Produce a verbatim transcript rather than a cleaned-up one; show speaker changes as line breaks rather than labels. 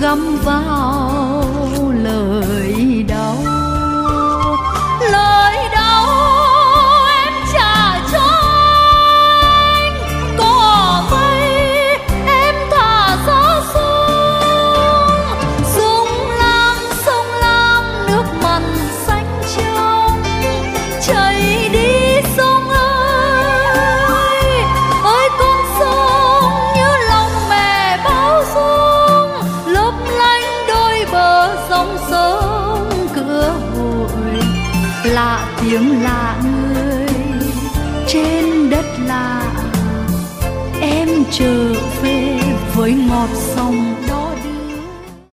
găm vào lời đau. Lời đau em trả cho anh, cỏ mây em thả gió xuống. Sông Lam, sông Lam nước mặn xanh trong, chảy đi sông ơi, ơi con sông như lòng mẹ bao dung, lấp lánh đôi bờ dòng sông cửa hội. Lạ tiếng lạ người trên đất lạ, em trở về với ngọt sông đó.